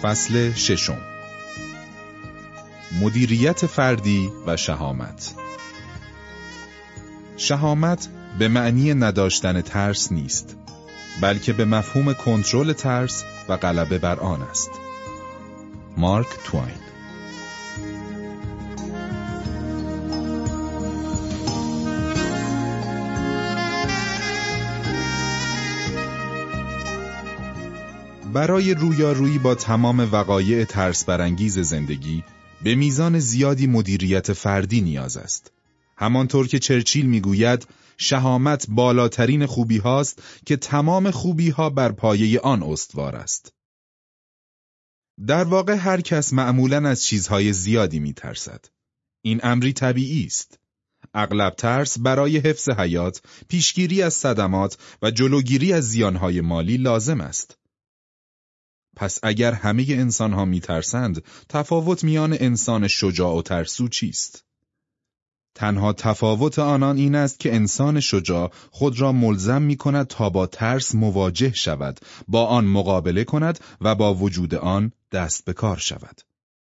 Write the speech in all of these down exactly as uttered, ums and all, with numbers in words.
فصل ششم. مدیریت فردی و شهامت. شهامت به معنی نداشتن ترس نیست، بلکه به مفهوم کنترل ترس و غلبه بر آن است. مارک توین. برای رویارویی با تمام وقایع ترس برانگیز زندگی به میزان زیادی مدیریت فردی نیاز است. همانطور که چرچیل میگوید شهامت بالاترین خوبی هاست که تمام خوبی ها بر پایه آن استوار است. در واقع هر کس معمولاً از چیزهای زیادی میترسد. این امری طبیعی است. اغلب ترس برای حفظ حیات، پیشگیری از صدمات و جلوگیری از زیانهای مالی لازم است. پس اگر همه انسان‌ها می‌ترسند، تفاوت میان انسان شجاع و ترسو چیست؟ تنها تفاوت آنان این است که انسان شجاع خود را ملزم می‌کند تا با ترس مواجه شود، با آن مقابله کند و با وجود آن دست به کار شود.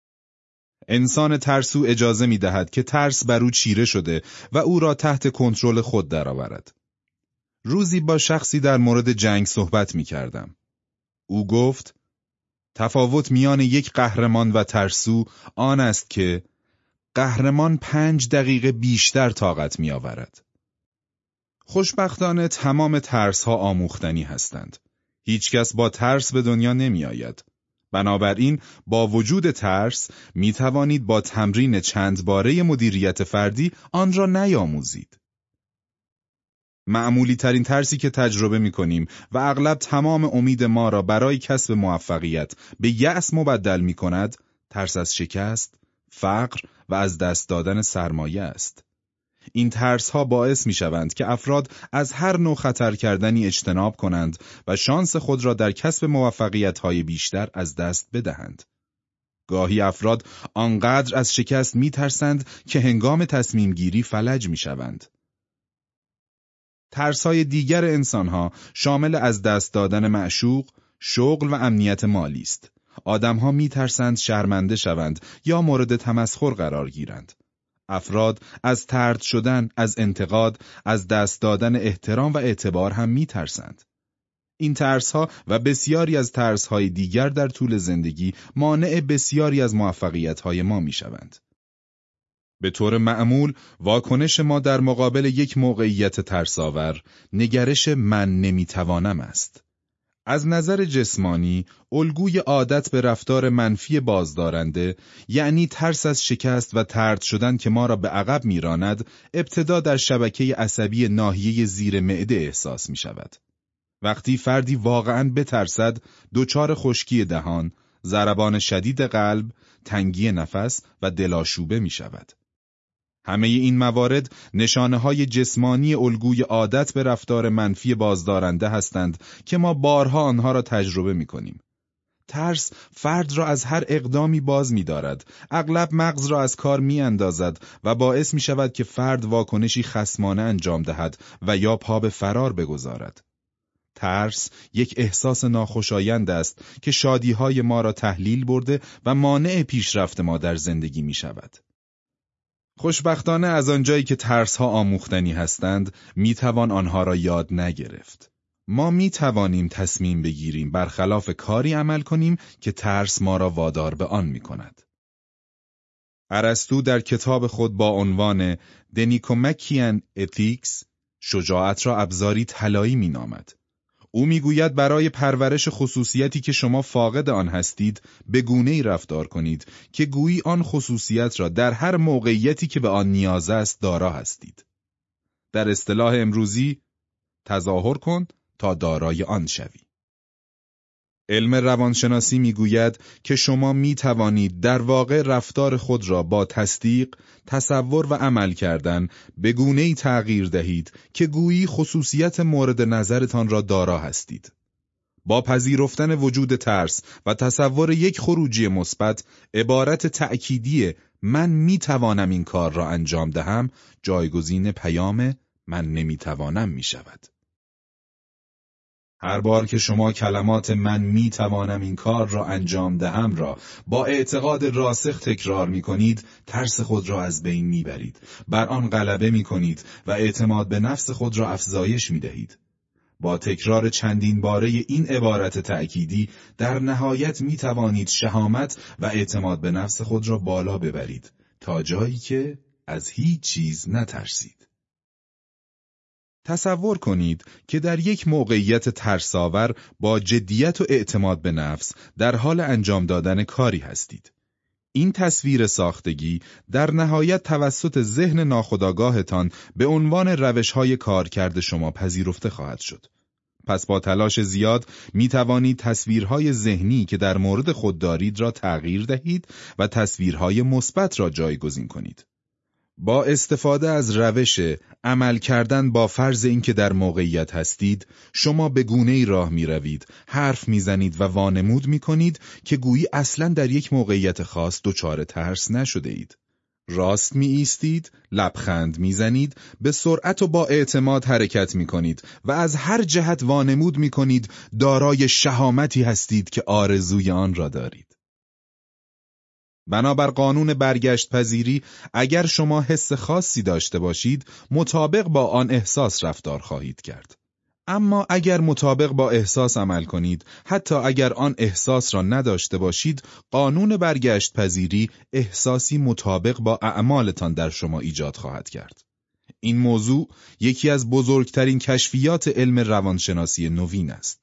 انسان ترسو اجازه می‌دهد که ترس بر او چیره شده و او را تحت کنترل خود درآورد. روزی با شخصی در مورد جنگ صحبت می‌کردم. او گفت: تفاوت میان یک قهرمان و ترسو آن است که قهرمان پنج دقیقه بیشتر طاقت می آورد. خوشبختانه تمام ترس ها آموختنی هستند. هیچ کس با ترس به دنیا نمی آید. بنابراین با وجود ترس می توانید با تمرین چند باره مدیریت فردی آن را نیاموزید. معمولی ترین ترسی که تجربه می کنیم و اغلب تمام امید ما را برای کسب موفقیت به یأس مبدل می کند، ترس از شکست، فقر و از دست دادن سرمایه است. این ترس ها باعث می شوند که افراد از هر نوع خطر کردنی اجتناب کنند و شانس خود را در کسب موفقیت های بیشتر از دست بدهند. گاهی افراد آنقدر از شکست می ترسند که هنگام تصمیم گیری فلج می شوند. ترس‌های دیگر انسان‌ها شامل از دست دادن معشوق، شغل و امنیت مالی است. آدم‌ها می‌ترسند شرمنده شوند یا مورد تمسخر قرار گیرند. افراد از طرد شدن، از انتقاد، از دست دادن احترام و اعتبار هم می‌ترسند. این ترس‌ها و بسیاری از ترس‌های دیگر در طول زندگی مانع بسیاری از موفقیت‌های ما می‌شوند. به طور معمول واکنش ما در مقابل یک موقعیت ترساور نگرش من نمیتوانم است. از نظر جسمانی الگوی عادت به رفتار منفی بازدارنده، یعنی ترس از شکست و طرد شدن که ما را به عقب میراند، ابتدا در شبکه عصبی ناحیه زیر معده احساس می شود. وقتی فردی واقعاً بترسد، دچار خشکی دهان، ضربان شدید قلب، تنگی نفس و دلاشوبه می شود. همه این موارد نشانه‌های جسمانی الگوی عادت به رفتار منفی بازدارنده هستند که ما بارها آنها را تجربه می‌کنیم. ترس فرد را از هر اقدامی باز می‌دارد، اغلب مغز را از کار می‌اندازد و باعث می‌شود که فرد واکنشی خصمانه انجام دهد و یا پا به فرار بگذارد. ترس یک احساس ناخوشایند است که شادی‌های ما را تحلیل برده و مانع پیشرفت ما در زندگی می‌شود. خوشبختانه از آنجایی که ترس‌ها آموختنی هستند، میتوان آنها را یاد نگرفت. ما میتوانیم تصمیم بگیریم برخلاف کاری عمل کنیم که ترس ما را وادار به آن میکند. ارسطو در کتاب خود با عنوان The Nicomachean Ethics شجاعت را ابزاری طلایی مینامد. او میگوید برای پرورش خصوصیتی که شما فاقد آن هستید، به گونه‌ای رفتار کنید که گویی آن خصوصیت را در هر موقعیتی که به آن نیاز است دارا هستید. در اصطلاح امروزی، تظاهر کن تا دارای آن شوی. علم روانشناسی میگوید که شما میتوانید در واقع رفتار خود را با تصدیق، تصور و عمل کردن به گونه‌ای تغییر دهید که گویی خصوصیت مورد نظرتان را دارا هستید. با پذیرفتن وجود ترس و تصور یک خروجی مثبت، عبارت تأکیدی من میتوانم این کار را انجام دهم جایگزین پیام من نمیتوانم میشود. هر بار که شما کلمات من می توانم این کار را انجام دهم را با اعتقاد راسخ تکرار می کنید، ترس خود را از بین می برید، بر آن غلبه می کنید و اعتماد به نفس خود را افزایش می دهید. با تکرار چندین باره این عبارت تأکیدی در نهایت می توانید شهامت و اعتماد به نفس خود را بالا ببرید تا جایی که از هیچ چیز نترسید. تصور کنید که در یک موقعیت ترساور با جدیت و اعتماد به نفس در حال انجام دادن کاری هستید. این تصویر ساختگی در نهایت توسط ذهن ناخودآگاهتان به عنوان روش‌های کارکرد شما پذیرفته خواهد شد. پس با تلاش زیاد می توانید تصویرهای ذهنی که در مورد خود دارید را تغییر دهید و تصویرهای مثبت را جایگزین کنید. با استفاده از روش عمل کردن با فرض اینکه در موقعیت هستید، شما به گونه‌ای راه می روید، حرف می زنید و وانمود می کنید که گویی اصلاً در یک موقعیت خاص دچار ترس نشده اید. راست می ایستید، لبخند می زنید، به سرعت و با اعتماد حرکت می کنید و از هر جهت وانمود می کنید دارای شهامتی هستید که آرزوی آن را دارید. بنابر قانون برگشت پذیری، اگر شما حس خاصی داشته باشید، مطابق با آن احساس رفتار خواهید کرد. اما اگر مطابق با احساس عمل کنید، حتی اگر آن احساس را نداشته باشید، قانون برگشت پذیری احساسی مطابق با اعمالتان در شما ایجاد خواهد کرد. این موضوع یکی از بزرگترین کشفیات علم روانشناسی نوین است.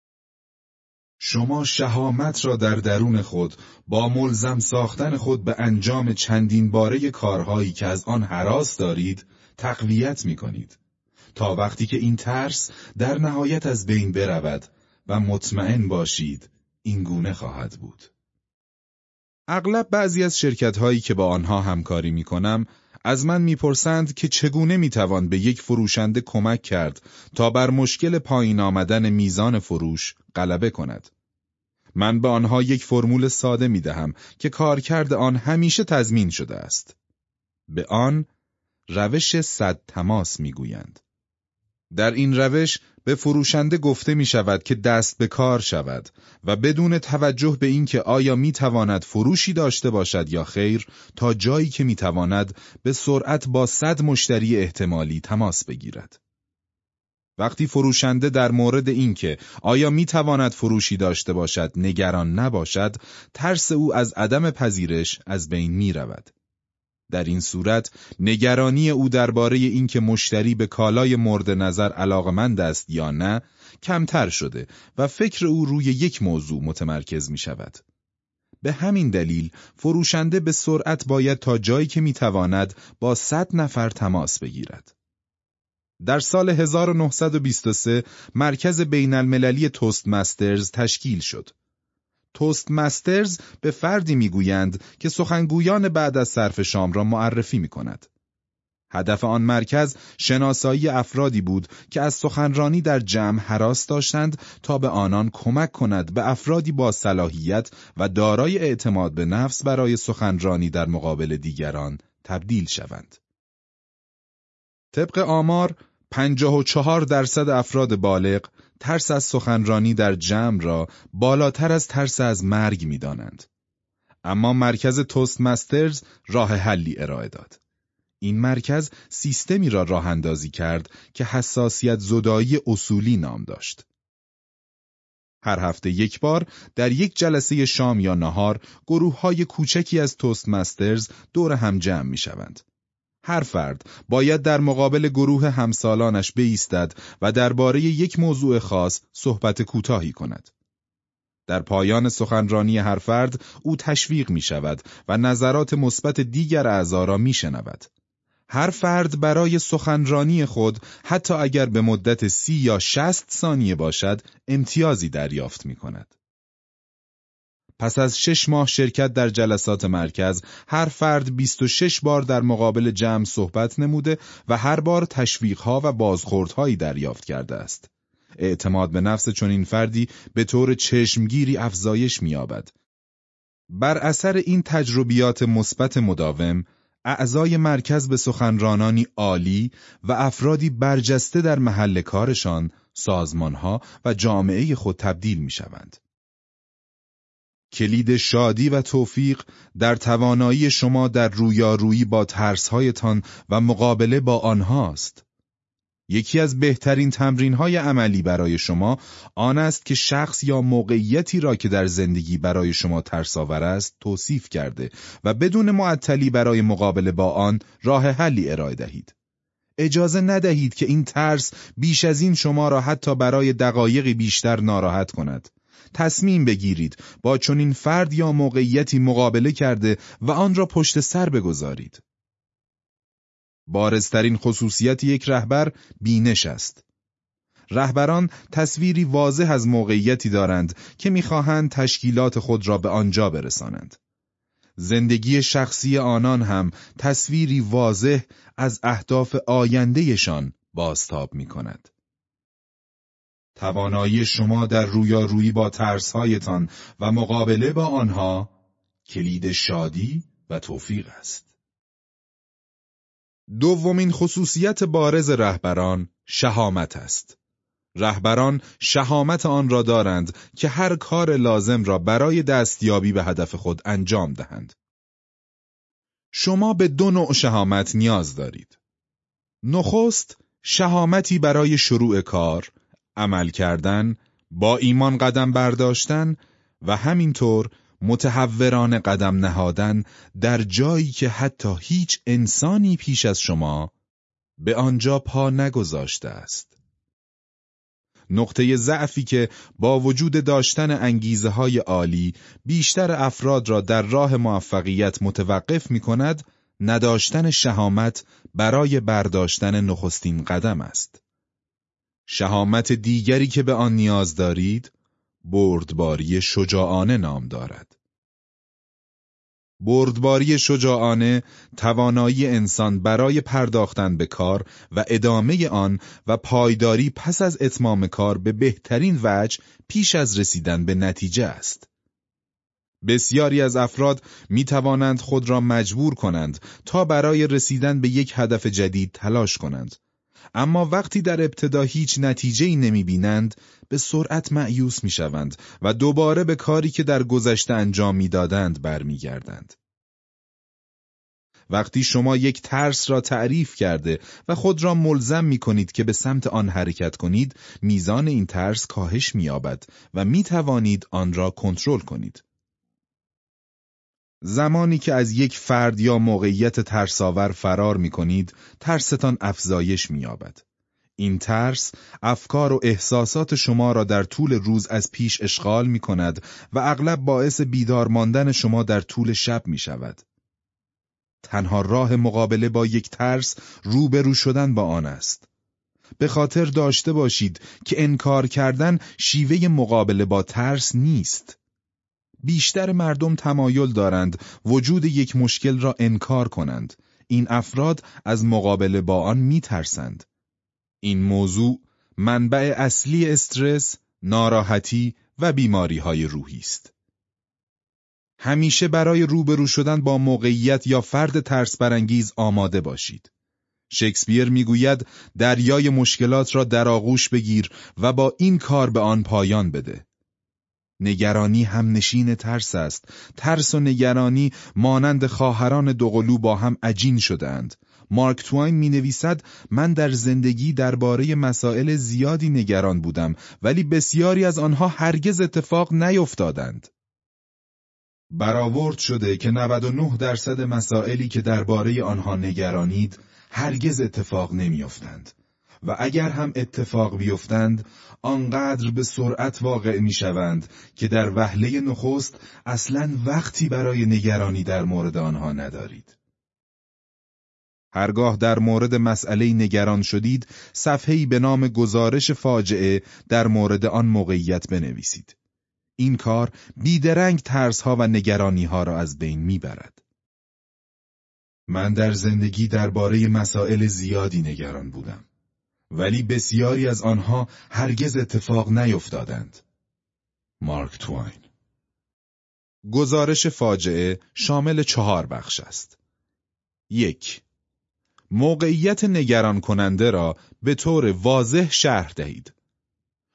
شما شهامت را در درون خود با ملزم ساختن خود به انجام چندین باره کارهایی که از آن هراس دارید تقویت می کنید تا وقتی که این ترس در نهایت از بین برود و مطمئن باشید این گونه خواهد بود. اغلب بعضی از شرکت‌هایی که با آنها همکاری می کنم از من میپرسند که چگونه میتوان به یک فروشنده کمک کرد تا بر مشکل پایین آمدن میزان فروش غلبه کند. من به آنها یک فرمول ساده میدهم که کارکرد آن همیشه تضمین شده است. به آن روش صد تماس میگویند. در این روش به فروشنده گفته می شود که دست به کار شود و بدون توجه به اینکه آیا می تواند فروشی داشته باشد یا خیر، تا جایی که می تواند به سرعت با صد مشتری احتمالی تماس بگیرد. وقتی فروشنده در مورد اینکه آیا می تواند فروشی داشته باشد نگران نباشد، ترس او از عدم پذیرش از بین می رود. در این صورت نگرانی او درباره اینکه مشتری به کالای مورد نظر علاقمند است یا نه کمتر شده و فکر او روی یک موضوع متمرکز می شود. به همین دلیل فروشنده به سرعت باید تا جایی که می تواند با صد نفر تماس بگیرد. در سال هزار و نهصد و بیست و سه مرکز بین المللی توست مسترز تشکیل شد. توست مسترز به فردی میگویند که سخنگویان بعد از صرف شام را معرفی می کند. هدف آن مرکز شناسایی افرادی بود که از سخنرانی در جمع هراس داشتند تا به آنان کمک کند به افرادی با صلاحیت و دارای اعتماد به نفس برای سخنرانی در مقابل دیگران تبدیل شوند. طبق آمار، پنجاه و چهار درصد افراد بالغ ترس از سخنرانی در جمع را بالاتر از ترس از مرگ می دانند. اما مرکز توست مسترز راه حلی ارائه داد. این مرکز سیستمی را راه اندازی کرد که حساسیت زدایی اصولی نام داشت. هر هفته یک بار در یک جلسه شام یا نهار گروه‌های کوچکی از توست مسترز دور هم جمع می شوند. هر فرد باید در مقابل گروه همسالانش بایستد و درباره یک موضوع خاص صحبت کوتاهی کند. در پایان سخنرانی هر فرد او تشویق می شود و نظرات مثبت دیگر اعضا را می شنود. هر فرد برای سخنرانی خود حتی اگر به مدت سی یا شصت ثانیه باشد امتیازی دریافت می کند. پس از شش ماه شرکت در جلسات مرکز، هر فرد بیست و شش بار در مقابل جمع صحبت نموده و هر بار تشویق‌ها و بازخوردهایی دریافت کرده است. اعتماد به نفس چنین فردی به طور چشمگیری افزایش می‌یابد. بر اثر این تجربیات مثبت مداوم، اعضای مرکز به سخنرانانی عالی و افرادی برجسته در محل کارشان سازمانها و جامعه خود تبدیل می‌شوند. کلید شادی و توفیق در توانایی شما در رویارویی با ترس‌هایتان و مقابله با آنهاست. یکی از بهترین تمرین‌های عملی برای شما آن است که شخص یا موقعیتی را که در زندگی برای شما ترس‌آور است توصیف کرده و بدون معطلی برای مقابله با آن راه حلی ارائه دهید. اجازه ندهید که این ترس بیش از این شما را حتی برای دقایقی بیشتر ناراحت کند. تصمیم بگیرید با چنین فرد یا موقعیتی مقابله کرده و آن را پشت سر بگذارید. بارزترین خصوصیت یک رهبر بینش است. رهبران تصویری واضح از موقعیتی دارند که می‌خواهند تشکیلات خود را به آنجا برسانند. زندگی شخصی آنان هم تصویری واضح از اهداف آیندهشان بازتاب می‌کند. توانایی شما در رویارویی با ترس‌هایتان و مقابله با آنها کلید شادی و توفیق است. دومین خصوصیت بارز رهبران شهامت است. رهبران شهامت آن را دارند که هر کار لازم را برای دستیابی به هدف خود انجام دهند. شما به دو نوع شهامت نیاز دارید. نخست، شهامتی برای شروع کار، عمل کردن، با ایمان قدم برداشتن و همینطور متحورانه قدم نهادن در جایی که حتی هیچ انسانی پیش از شما به آنجا پا نگذاشته است. نقطه ضعفی که با وجود داشتن انگیزه های عالی بیشتر افراد را در راه موفقیت متوقف می کند، نداشتن شهامت برای برداشتن نخستین قدم است. شهامت دیگری که به آن نیاز دارید، بردباری شجاعانه نام دارد. بردباری شجاعانه توانایی انسان برای پرداختن به کار و ادامه آن و پایداری پس از اتمام کار به بهترین وجه پیش از رسیدن به نتیجه است. بسیاری از افراد می توانند خود را مجبور کنند تا برای رسیدن به یک هدف جدید تلاش کنند. اما وقتی در ابتدا هیچ نتیجه‌ای نمی‌بینند، به سرعت مایوس می‌شوند و دوباره به کاری که در گذشته انجام می‌دادند برمیگردند. وقتی شما یک ترس را تعریف کرده و خود را ملزم می‌کنید که به سمت آن حرکت کنید، میزان این ترس کاهش می‌یابد و می‌توانید آن را کنترل کنید. زمانی که از یک فرد یا موقعیت ترساور فرار می‌کنید، ترستان افزایش می‌یابد. این ترس افکار و احساسات شما را در طول روز از پیش اشغال می‌کند و اغلب باعث بیدار ماندن شما در طول شب می‌شود. تنها راه مقابله با یک ترس روبرو شدن با آن است. به خاطر داشته باشید که انکار کردن شیوه مقابله با ترس نیست. بیشتر مردم تمایل دارند وجود یک مشکل را انکار کنند. این افراد از مقابله با آن می‌ترسند. این موضوع منبع اصلی استرس، ناراحتی و بیماری‌های روحی است. همیشه برای روبرو شدن با موقعیت یا فرد ترس برانگیز آماده باشید. شکسپیر میگوید دریای مشکلات را در آغوش بگیر و با این کار به آن پایان بده. نگرانی هم نشین ترس است. ترس و نگرانی مانند خواهران دوقلو با هم عجین شده‌اند. مارک توین می نویسد من در زندگی درباره مسائل زیادی نگران بودم ولی بسیاری از آنها هرگز اتفاق نیفتادند. برآورد شده که نود و نه درصد مسائلی که درباره آنها نگرانید هرگز اتفاق نمیافتند و اگر هم اتفاق بیفتند آنقدر به سرعت واقع میشوند که در وهله نخست اصلاً وقتی برای نگرانی در مورد آنها ندارید. هرگاه در مورد مسئله نگران شدید، صفحه‌ای به نام گزارش فاجعه در مورد آن موقعیت بنویسید. این کار بیدرنگ ترس‌ها و نگرانی‌ها را از بین میبرد. من در زندگی درباره مسائل زیادی نگران بودم، ولی بسیاری از آنها هرگز اتفاق نیفتادند. مارک توین. گزارش فاجعه شامل چهار بخش است. یک، موقعیت نگران کننده را به طور واضح شرح دهید.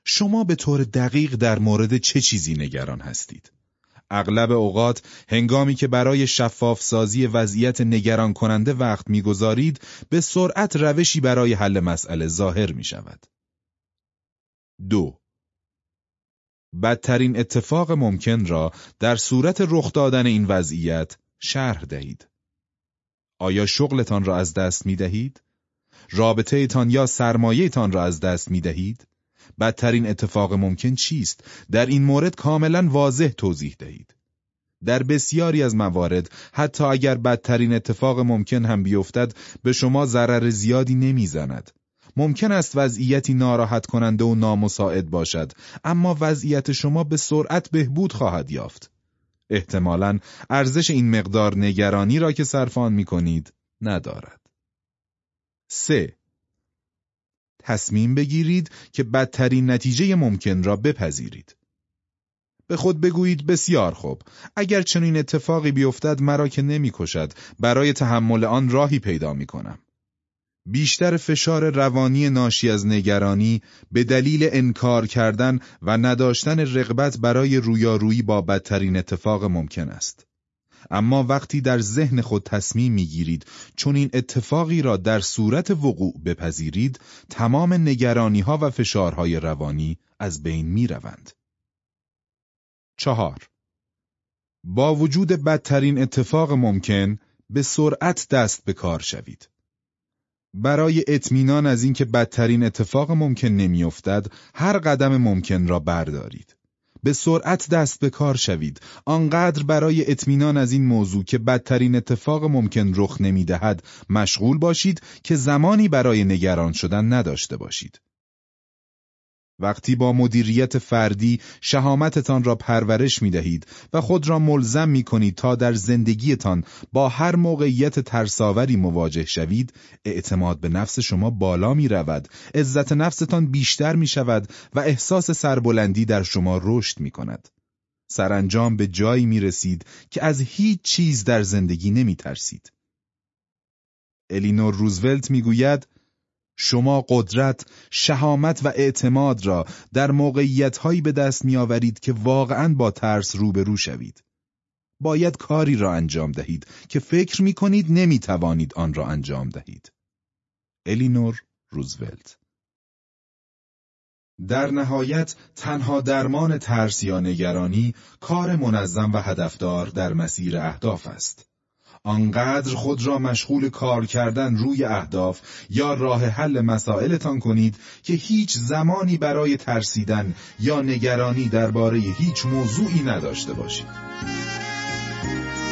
شما به طور دقیق در مورد چه چیزی نگران هستید؟ اغلب اوقات هنگامی که برای شفاف سازی وضعیت نگران کننده وقت می‌گذارید، به سرعت روشی برای حل مسئله ظاهر می‌شود. دو. بدترین اتفاق ممکن را در صورت رخ دادن این وضعیت شرح دهید. آیا شغلتان را از دست می‌دهید؟ رابطه تان یا سرمایه تان را از دست می‌دهید؟ بدترین اتفاق ممکن چیست؟ در این مورد کاملا واضح توضیح دهید. در بسیاری از موارد حتی اگر بدترین اتفاق ممکن هم بیفتد به شما ضرر زیادی نمیزند. ممکن است وضعیتی ناراحت کننده و نامساعد باشد، اما وضعیت شما به سرعت بهبود خواهد یافت. احتمالاً ارزش این مقدار نگرانی را که صرف آن می‌کنید ندارد. سه. تصمیم بگیرید که بدترین نتیجه ممکن را بپذیرید. به خود بگویید بسیار خوب، اگر چنین اتفاقی بیفتد مرا که نمی‌کشد، برای تحمل آن راهی پیدا می‌کنم. بیشتر فشار روانی ناشی از نگرانی به دلیل انکار کردن و نداشتن رغبت برای رویارویی با بدترین اتفاق ممکن است. اما وقتی در ذهن خود تصمیم میگیرید چون این اتفاقی را در صورت وقوع بپذیرید، تمام نگرانی‌ها و فشارهای روانی از بین میروند. چهار. با وجود بدترین اتفاق ممکن، به سرعت دست به کار شوید. برای اطمینان از اینکه بدترین اتفاق ممکن نمیافتد، هر قدم ممکن را بردارید. به سرعت دست به کار شوید، آنقدر برای اطمینان از این موضوع که بدترین اتفاق ممکن رخ نمیدهد مشغول باشید که زمانی برای نگران شدن نداشته باشید. وقتی با مدیریت فردی شهامتتان را پرورش می دهید و خود را ملزم می کنید تا در زندگیتان با هر موقعیت ترساوری مواجه شوید، اعتماد به نفس شما بالا می رود، عزت نفستان بیشتر می شود و احساس سربلندی در شما رشد می کند. سرانجام به جایی می رسید که از هیچ چیز در زندگی نمی ترسید. الینور روزولت می گوید شما قدرت، شهامت و اعتماد را در موقعیت‌هایی به دست می‌آورید که واقعاً با ترس روبرو شوید. باید کاری را انجام دهید که فکر می‌کنید نمی‌توانید آن را انجام دهید. الینور روزولت. در نهایت تنها درمان ترس یا نگرانی کار منظم و هدفدار در مسیر اهداف است. آنقدر خود را مشغول کار کردن روی اهداف یا راه حل مسائلتان کنید که هیچ زمانی برای ترسیدن یا نگرانی درباره هیچ موضوعی نداشته باشید.